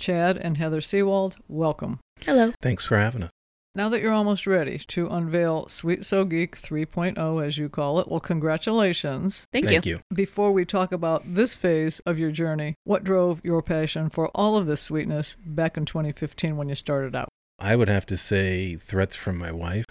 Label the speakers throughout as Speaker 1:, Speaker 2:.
Speaker 1: Chad and Heather Seawald, welcome.
Speaker 2: Hello.
Speaker 3: Thanks for having us.
Speaker 1: Now that you're almost ready to unveil Sweet So Geek 3.0, as you call it, well, congratulations.
Speaker 2: Thank you.
Speaker 1: Before we talk about this phase of your journey, what drove your passion for all of this sweetness back in 2015 when you started out?
Speaker 3: I would have to say threats from my wife.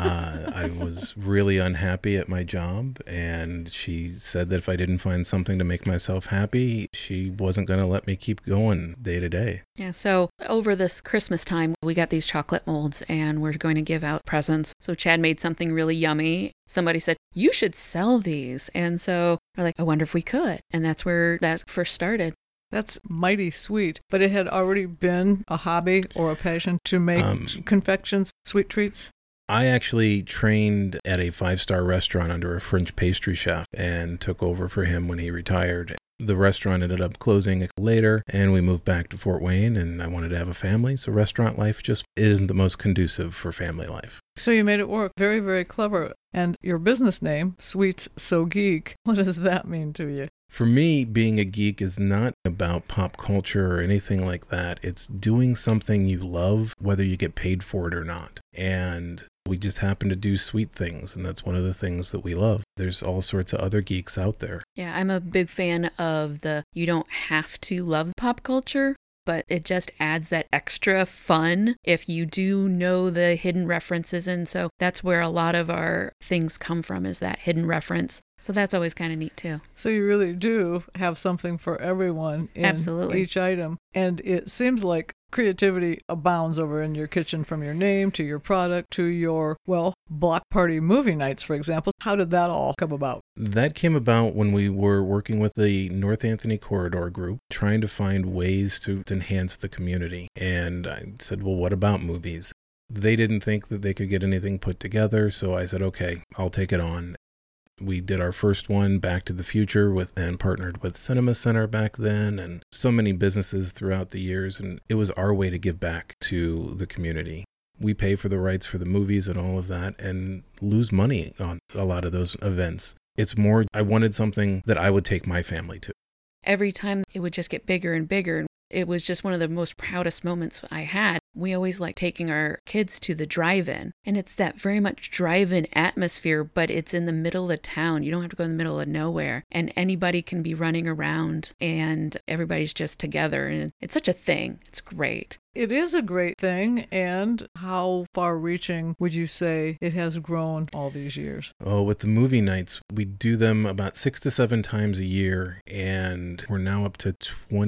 Speaker 3: I was really unhappy at my job, and she said that if I didn't find something to make myself happy, she wasn't going to let me keep going day to day.
Speaker 2: Yeah, so over this Christmas time, we got these chocolate molds, and we're going to give out presents. So Chad made something really yummy. Somebody said, you should sell these. And so we're like, I wonder if we could. And that's where that first started.
Speaker 1: That's mighty sweet, but it had already been a hobby or a passion to make confections, sweet treats?
Speaker 3: I actually trained at a 5-star restaurant under a French pastry chef and took over for him when he retired. The restaurant ended up closing later, and we moved back to Fort Wayne, and I wanted to have a family, so restaurant life just isn't the most conducive for family life.
Speaker 1: So you made it work. Very, very clever. And your business name, Sweets So Geek, what does that mean to you?
Speaker 3: For me, being a geek is not about pop culture or anything like that. It's doing something you love, whether you get paid for it or not. And we just happen to do sweet things, and that's one of the things that we love. There's all sorts of other geeks out there.
Speaker 2: Yeah, I'm a big fan of you don't have to love pop culture, but it just adds that extra fun if you do know the hidden references. And so that's where a lot of our things come from, is that hidden reference. So that's always kind of neat too.
Speaker 1: So you really do have something for everyone in
Speaker 2: Absolutely.
Speaker 1: Each item. And it seems like creativity abounds over in your kitchen, from your name to your product to your, block party movie nights, for example. How did that all come about?
Speaker 3: That came about when we were working with the North Anthony Corridor Group, trying to find ways to enhance the community. And I said, well, what about movies? They didn't think that they could get anything put together, so I said, okay, I'll take it on. We did our first one, Back to the Future, and partnered with Cinema Center back then, and so many businesses throughout the years, and it was our way to give back to the community. We pay for the rights for the movies and all of that, and lose money on a lot of those events. It's more, I wanted something that I would take my family to.
Speaker 2: Every time it would just get bigger and bigger. It was just one of the most proudest moments I had. We always like taking our kids to the drive-in, and it's that very much drive-in atmosphere, but it's in the middle of town. You don't have to go in the middle of nowhere, and anybody can be running around, and everybody's just together, and it's such a thing. It's great.
Speaker 1: It is a great thing. And how far-reaching would you say it has grown all these years?
Speaker 3: Oh, with the movie nights, we do them about 6 to 7 times a year, and we're now up to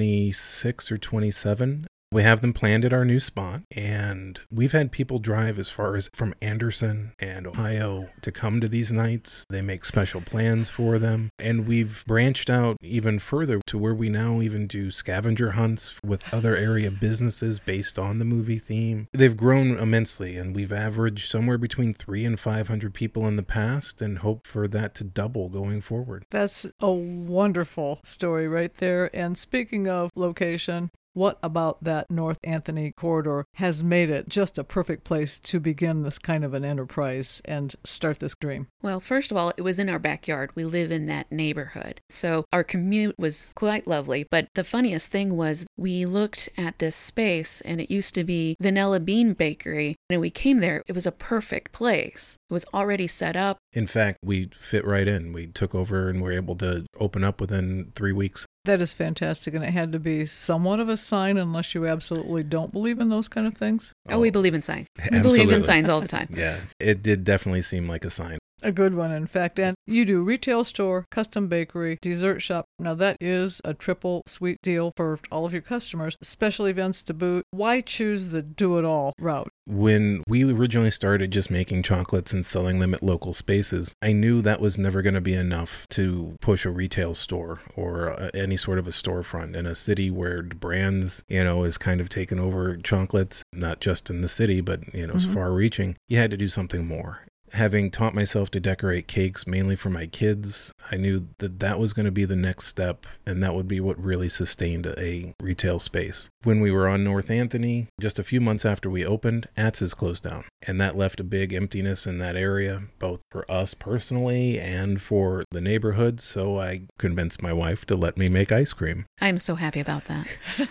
Speaker 3: 26 or 27. We have them planned at our new spot, and we've had people drive as far as from Anderson and Ohio to come to these nights. They make special plans for them, and we've branched out even further to where we now even do scavenger hunts with other area businesses based on the movie theme. They've grown immensely, and we've averaged somewhere between 300 and 500 people in the past, and hope for that to double going forward.
Speaker 1: That's a wonderful story right there. And speaking of location, what about that North Anthony Corridor has made it just a perfect place to begin this kind of an enterprise and start this dream?
Speaker 2: Well, first of all, it was in our backyard. We live in that neighborhood. So our commute was quite lovely. But the funniest thing was we looked at this space, and it used to be Vanilla Bean Bakery. And we came there. It was a perfect place. It was already set up.
Speaker 3: In fact, we fit right in. We took over and were able to open up within 3 weeks.
Speaker 1: That is fantastic, and it had to be somewhat of a sign, unless you absolutely don't believe in those kind of things.
Speaker 2: Oh, we believe in signs. We
Speaker 3: Absolutely.
Speaker 2: believe in signs all the time.
Speaker 3: Yeah, it did definitely seem like a sign.
Speaker 1: A good one, in fact. And you do retail store, custom bakery, dessert shop. Now that is a triple sweet deal for all of your customers, special events to boot. Why choose the do-it-all route?
Speaker 3: When we originally started just making chocolates and selling them at local spaces, I knew that was never going to be enough to push a retail store or any sort of a storefront in a city where brands, is kind of taken over chocolates, not just in the city, but, it's far-reaching. You had to do something more. Having taught myself to decorate cakes mainly for my kids, I knew that that was going to be the next step, and that would be what really sustained a retail space. When we were on North Anthony, just a few months after we opened, Atz's closed down, and that left a big emptiness in that area, both for us personally and for the neighborhood, so I convinced my wife to let me make ice cream.
Speaker 2: I'm so happy about that.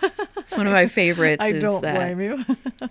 Speaker 2: It's one of my favorites.
Speaker 1: I don't blame you.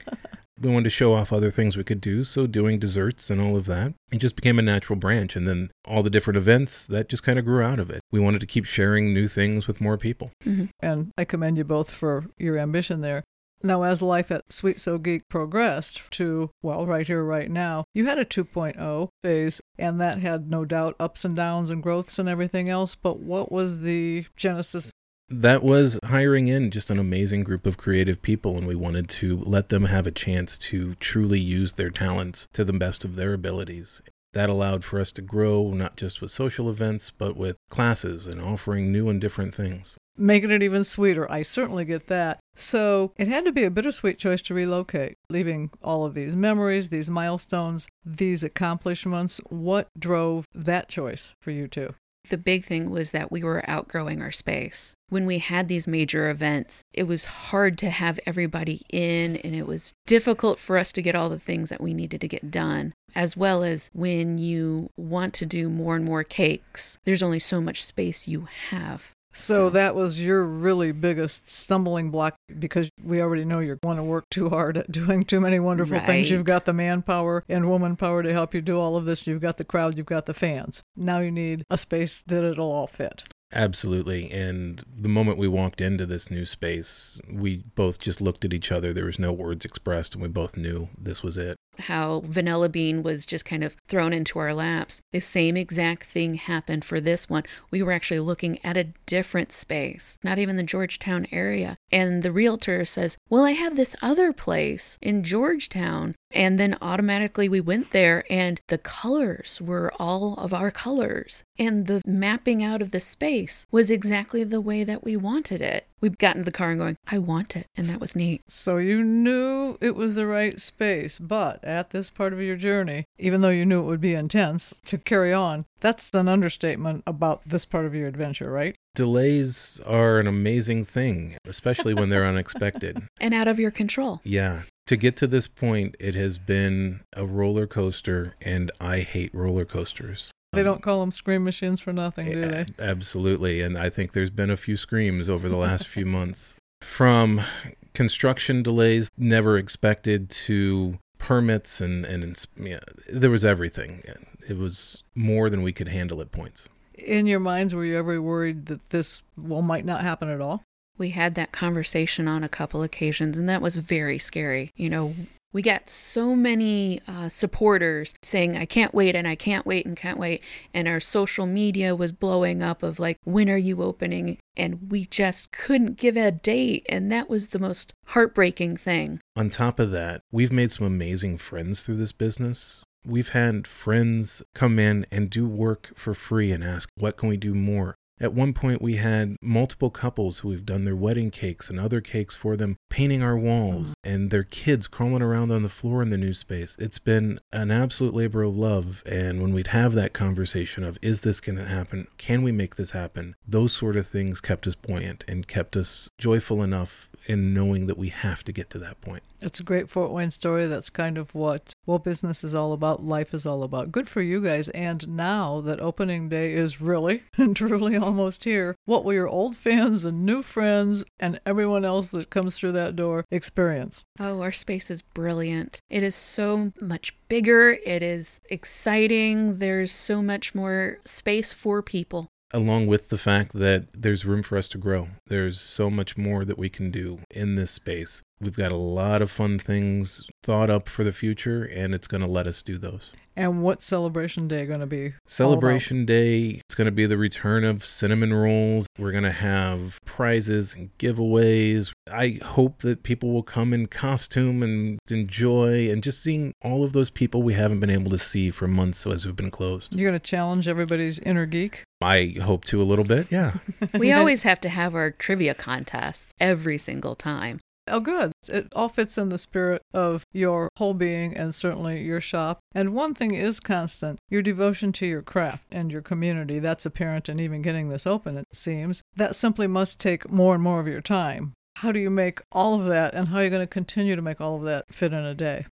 Speaker 3: We wanted to show off other things we could do, so doing desserts and all of that, it just became a natural branch. And then all the different events, that just kind of grew out of it. We wanted to keep sharing new things with more people.
Speaker 2: Mm-hmm.
Speaker 1: And I commend you both for your ambition there. Now, as life at Sweet So Geek progressed to, well, right here, right now, you had a 2.0 phase, and that had no doubt ups and downs and growths and everything else. But what was the genesis?
Speaker 3: That was hiring in just an amazing group of creative people, and we wanted to let them have a chance to truly use their talents to the best of their abilities. That allowed for us to grow, not just with social events, but with classes and offering new and different things.
Speaker 1: Making it even sweeter. I certainly get that. So it had to be a bittersweet choice to relocate, leaving all of these memories, these milestones, these accomplishments. What drove that choice for you two?
Speaker 2: The big thing was that we were outgrowing our space. When we had these major events, it was hard to have everybody in, and it was difficult for us to get all the things that we needed to get done. As well as when you want to do more and more cakes, there's only so much space you have.
Speaker 1: So that was your really biggest stumbling block, because we already know you want to work too hard at doing too many wonderful things. You've got the manpower and woman power to help you do all of this. You've got the crowd, you've got the fans. Now you need a space that it'll all fit.
Speaker 3: Absolutely. And the moment we walked into this new space, we both just looked at each other. There was no words expressed, and we both knew this was it.
Speaker 2: How Vanilla Bean was just kind of thrown into our laps. The same exact thing happened for this one. We were actually looking at a different space, not even the Georgetown area. And the realtor says, well, I have this other place in Georgetown. And then automatically we went there, and the colors were all of our colors. And the mapping out of the space was exactly the way that we wanted it. We got into the car and going, I want it. And that was neat.
Speaker 1: So you knew it was the right space, but at this part of your journey, even though you knew it would be intense to carry on, that's an understatement about this part of your adventure, right?
Speaker 3: Delays are an amazing thing, especially when they're unexpected.
Speaker 2: And out of your control.
Speaker 3: Yeah. To get to this point, it has been a roller coaster, and I hate roller coasters.
Speaker 1: They don't call them scream machines for nothing, do they?
Speaker 3: Absolutely. And I think there's been a few screams over the last few months. From construction delays never expected to permits and yeah, there was everything. It was more than we could handle at points.
Speaker 1: In your minds, were you ever worried that this might not happen at all?
Speaker 2: We had that conversation on a couple occasions, and that was very scary. You know, we got so many supporters saying, I can't wait, and I can't wait, and can't wait. And our social media was blowing up of like, when are you opening? And we just couldn't give a date. And that was the most heartbreaking thing.
Speaker 3: On top of that, we've made some amazing friends through this business. We've had friends come in and do work for free and ask, what can we do more? At one point, we had multiple couples who have done their wedding cakes and other cakes for them, painting our walls, and their kids crawling around on the floor in the new space. It's been an absolute labor of love. And when we'd have that conversation of, is this going to happen? Can we make this happen? Those sort of things kept us buoyant and kept us joyful enough in knowing that we have to get to that point.
Speaker 1: It's a great Fort Wayne story. That's kind of what business is all about, life is all about. Good for you guys. And now that opening day is really and truly almost here, what will your old fans and new friends and everyone else that comes through that door experience?
Speaker 2: Oh, our space is brilliant. It is so much bigger. It is exciting. There's so much more space for people.
Speaker 3: Along with the fact that there's room for us to grow. There's so much more that we can do in this space. We've got a lot of fun things thought up for the future, and it's going to let us do those.
Speaker 1: And what's Celebration Day going to be?
Speaker 3: Celebration Day, it's going to be the return of cinnamon rolls. We're going to have prizes and giveaways. I hope that people will come in costume and enjoy, and just seeing all of those people we haven't been able to see for months as we've been closed.
Speaker 1: You're going to challenge everybody's inner geek?
Speaker 3: I hope to a little bit, yeah.
Speaker 2: We always have to have our trivia contests every single time.
Speaker 1: Oh, good. It all fits in the spirit of your whole being and certainly your shop. And one thing is constant, your devotion to your craft and your community. That's apparent in even getting this open, it seems. That simply must take more and more of your time. How do you make all of that, and how are you going to continue to make all of that fit in a day?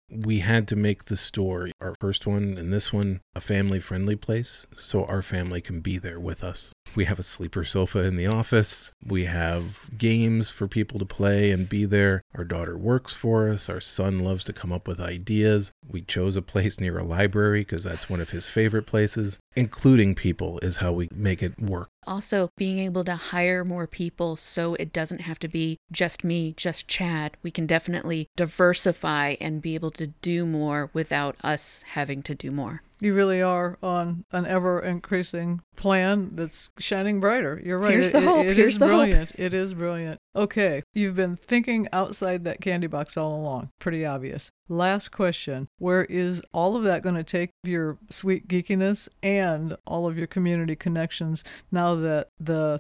Speaker 3: We had to make the store, our first one and this one, a family-friendly place so our family can be there with us. We have a sleeper sofa in the office. We have games for people to play and be there. Our daughter works for us. Our son loves to come up with ideas. We chose a place near a library because that's one of his favorite places. Including people is how we make it work.
Speaker 2: Also, being able to hire more people so it doesn't have to be just me, just Chad. We can definitely diversify and be able to do more without us having to do more.
Speaker 1: You really are on an ever-increasing plan that's shining brighter. You're right.
Speaker 2: Here's the hope.
Speaker 1: It
Speaker 2: Here's
Speaker 1: is
Speaker 2: the
Speaker 1: brilliant.
Speaker 2: hope.
Speaker 1: It is brilliant. Okay, you've been thinking outside that candy box all along. Pretty obvious. Last question. Where is all of that going to take your sweet geekiness and all of your community connections now that the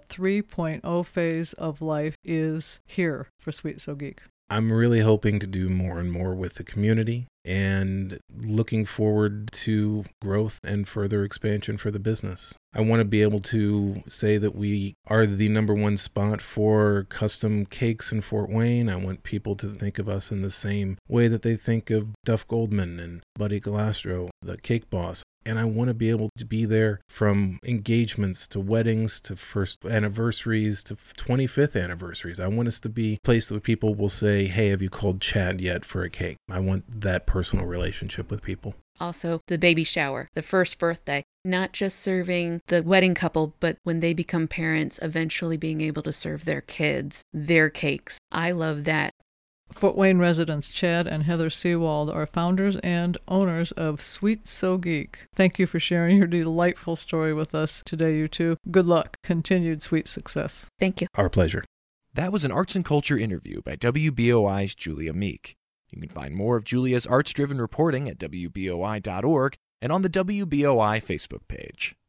Speaker 1: 3.0 phase of life is here for Sweet So Geek?
Speaker 3: I'm really hoping to do more and more with the community and looking forward to growth and further expansion for the business. I want to be able to say that we are the number one spot for custom cakes in Fort Wayne. I want people to think of us in the same way that they think of Duff Goldman and Buddy Galastro, the cake boss. And I want to be able to be there from engagements to weddings to first anniversaries to 25th anniversaries. I want us to be a place that people will say, hey, have you called Chad yet for a cake? I want that personal relationship with people.
Speaker 2: Also, the baby shower, the first birthday, not just serving the wedding couple, but when they become parents, eventually being able to serve their kids their cakes. I love that.
Speaker 1: Fort Wayne residents Chad and Heather Seawald are founders and owners of Sweet So Geek. Thank you for sharing your delightful story with us today, you two. Good luck. Continued sweet success.
Speaker 2: Thank you.
Speaker 3: Our pleasure.
Speaker 4: That was an Arts and Culture interview by WBOI's Julia Meek. You can find more of Julia's arts-driven reporting at WBOI.org and on the WBOI Facebook page.